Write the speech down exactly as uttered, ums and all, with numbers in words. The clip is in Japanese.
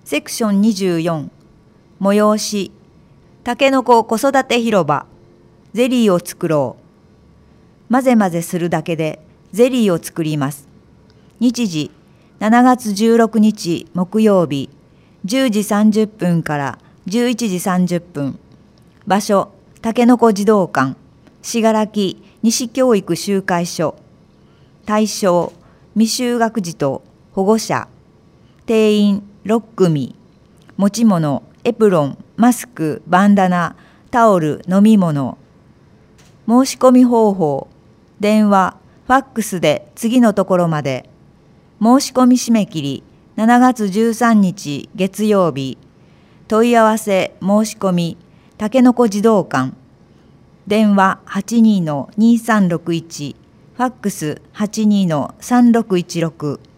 セクションにじゅうよん、催し、たけのこ子育て広場、ゼリーを作ろう。混ぜ混ぜするだけでゼリーを作ります。日時、しちがつじゅうろくにち木曜日、じゅうじさんじゅっぷんからじゅういちじさんじゅっぷん。場所、たけのこ児童館、信楽西教育集会所。対象、未就学児と保護者。定員ろっくみ。持ち物、エプロン、マスク、バンダナ、タオル、飲み物。申し込み方法、電話、ファックスで次のところまで。申し込み締め切り、しちがつじゅうさんにち月曜日。問い合わせ申し込み、たけのこ児童館。電話 はちにーのにさんろくいち、ファックス はちにーのさんろくいちろく。